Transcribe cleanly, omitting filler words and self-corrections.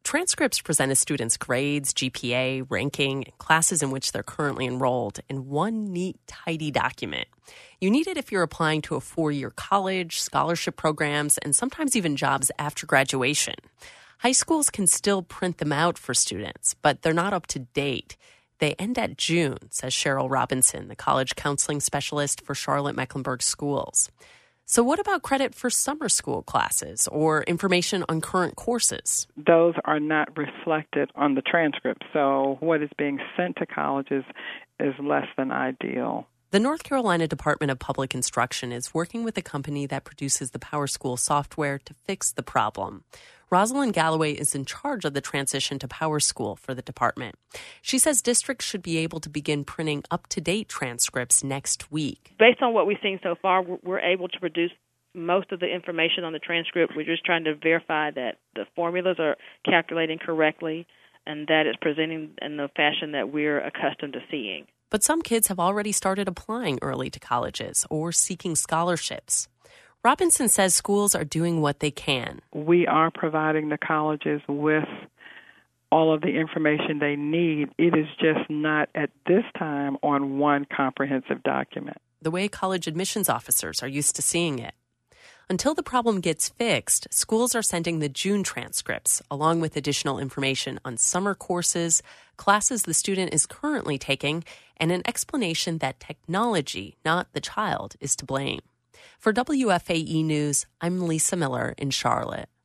Transcripts present a student's grades, GPA, ranking, and classes in which they're currently enrolled in one neat, tidy document. You need it if you're applying to a 4-year college, scholarship programs, and sometimes even jobs after graduation. High schools can still print them out for students, but they're not up to date. They end at June, says Cheryl Robinson, the college counseling specialist for Charlotte-Mecklenburg schools. So what about credit for summer school classes or information on current courses? Those are not reflected on the transcript, so what is being sent to colleges is less than ideal. The North Carolina Department of Public Instruction is working with a company that produces the PowerSchool software to fix the problem. Rosalind Galloway is in charge of the transition to PowerSchool for the department. She says districts should be able to begin printing up-to-date transcripts next week. Based on what we've seen so far, we're able to produce most of the information on the transcript. We're just trying to verify that the formulas are calculating correctly and that it's presenting in the fashion that we're accustomed to seeing. But some kids have already started applying early to colleges or seeking scholarships. Robinson says schools are doing what they can. We are providing the colleges with all of the information they need. It is just not at this time on one comprehensive document. The way college admissions officers are used to seeing it. Until the problem gets fixed, schools are sending the June transcripts, along with additional information on summer courses, classes the student is currently taking, and an explanation that technology, not the child, is to blame. For WFAE News, I'm Lisa Miller in Charlotte.